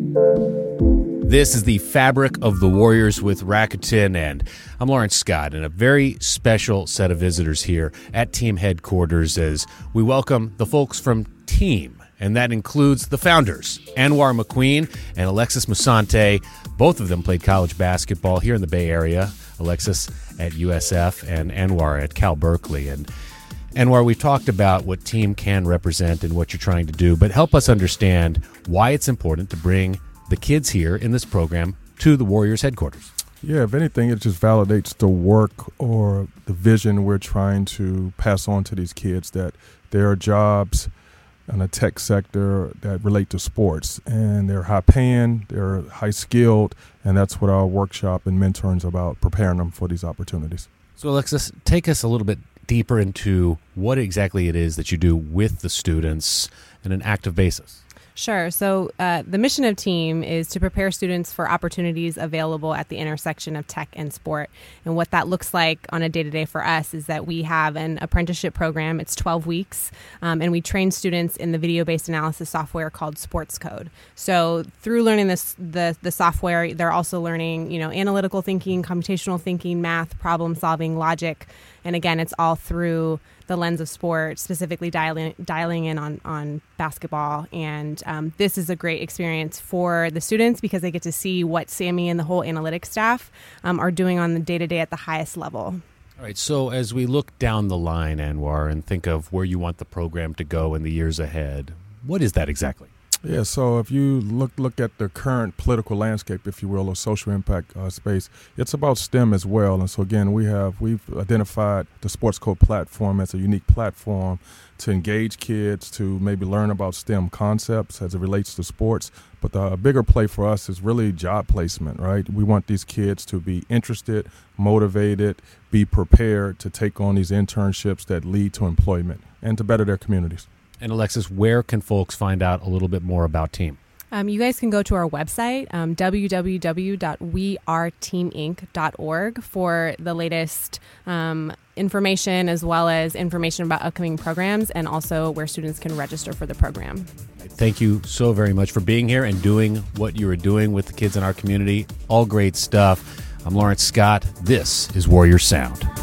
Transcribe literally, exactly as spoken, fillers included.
This is the Fabric of the Warriors with Rakuten, and I'm Lawrence Scott, and a very special set of visitors here at team headquarters as we welcome the folks from Team, and that includes the founders, Anwar McQueen and Alexis Musante. Both of them played college basketball here in the Bay Area, Alexis at U S F and Anwar at Cal Berkeley. And Anwar, we've talked about what Team can represent and what you're trying to do, but help us understand why it's important to bring the kids here in this program to the Warriors headquarters. Yeah, if anything, it just validates the work or the vision we're trying to pass on to these kids, that there are jobs in the tech sector that relate to sports, and they're high paying, they're high skilled, and that's what our workshop and mentoring is about, preparing them for these opportunities. So Alexis, take us a little bit deeper into what exactly it is that you do with the students on an active basis. Sure. So uh, the mission of Team is to prepare students for opportunities available at the intersection of tech and sport. And what that looks like on a day-to-day for us is that we have an apprenticeship program. It's twelve weeks, um, and we train students in the video-based analysis software called Sports Code. So through learning this, the the software, they're also learning, you know, analytical thinking, computational thinking, math, problem solving, logic. And again, it's all through the lens of sport, specifically dialing dialing in on, on basketball. And um, this is a great experience for the students because they get to see what Sammy and the whole analytics staff um, are doing on the day-to-day at the highest level. All right, so as we look down the line, Anwar, and think of where you want the program to go in the years ahead, what is that exactly? Yeah, so if you look look at the current political landscape, if you will, or social impact uh, space, it's about STEM as well. And so again, we have we've identified the Sports Code platform as a unique platform to engage kids to maybe learn about STEM concepts as it relates to sports. But the bigger play for us is really job placement, right? We want these kids to be interested, motivated, be prepared to take on these internships that lead to employment and to better their communities. And Alexis, where can folks find out a little bit more about Team? Um, you guys can go to our website, um, w w w dot we are team inc dot org, for the latest um, information as well as information about upcoming programs and also where students can register for the program. Thank you so very much for being here and doing what you are doing with the kids in our community. All great stuff. I'm Lawrence Scott. This is Warrior Sound.